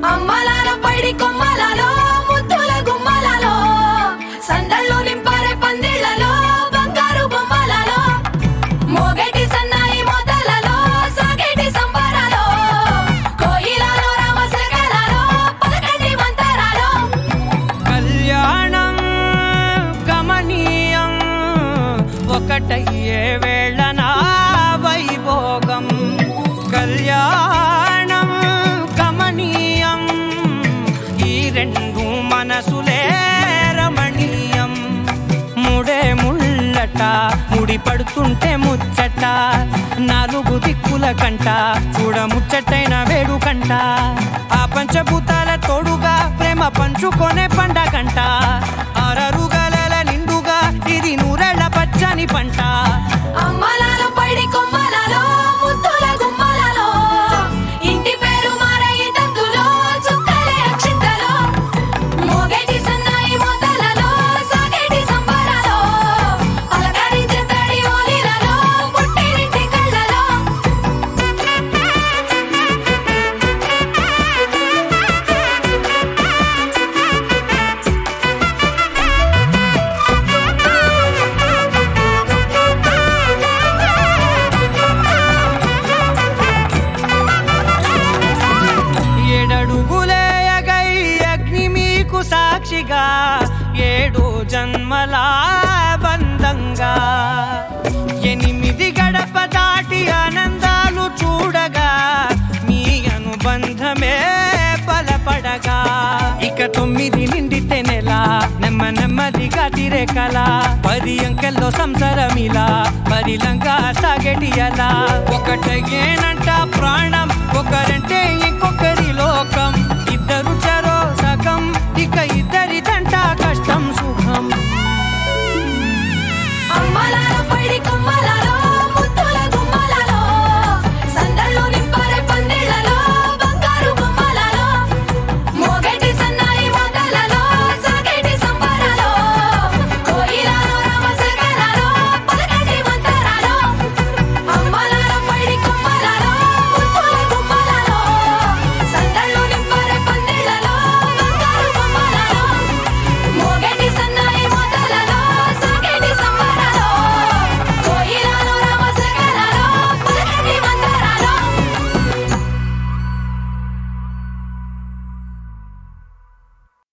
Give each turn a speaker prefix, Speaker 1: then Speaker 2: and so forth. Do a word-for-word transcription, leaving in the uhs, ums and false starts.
Speaker 1: అమ్మలాల పైడి కొమ్మలలో ముద్దుల గుమ్మలలో సందళ్ళు నింపారే పందిళ్లలో బంగారు బొమ్మలలో మోగేటి సన్నాయి మోతలలో సాగేటి సంబరాలో కోయిలలో రామశకలలో పలకండి మంతరాలో
Speaker 2: కళ్యాణం గమనీయం ఒకటయ్యే వేళ నా వైభోగం కళ్యాణం గమనీయం ఈ రెండు మనసులే రమణీయం ముడే ముళ్ళట ముడి పడుతుంటే ముచ్చట నాలుగు దిక్కుల కంట చూడ ముచ్చటైన వేడుకంట ఆ పంచభూతాల తోడుగా ప్రేమ పంచుకొనే పండగంట ఆరరుగల నిండుగా ఇది నూరెళ్ళ పచ్చని పంట
Speaker 1: అమ్మలాల పైడి కొమ్మలలో ముద్దుల గుమ్మలలో ఇంటి పేరు మారయి తందులో చుక్కలే అక్షింతలో మోగేటి సన్నాయి మోతలలో సాగేటి సంబరాలో పలకరించే తడి ఓలిలలో పుట్టినింటి కళ్ళలో
Speaker 2: ఏడడుగులే ఎగై అగ్ని మీకు సాక్షిగా ఏడు జన్మల బంధంగా ఎనిమిది గడప దాటి ఆనందాలు చూడగా మీ అనుబంధమే బలపడగా ఇక తొమ్మిది నిండితే నెల నెమ్మ నెమ్మదిగా తిరేకల పది అంకెల్లో సంసారమిలా పరిలంగా సాగేటి అలా ఒకటేనంట ప్రాణం ఒకరంటే ఇంకొక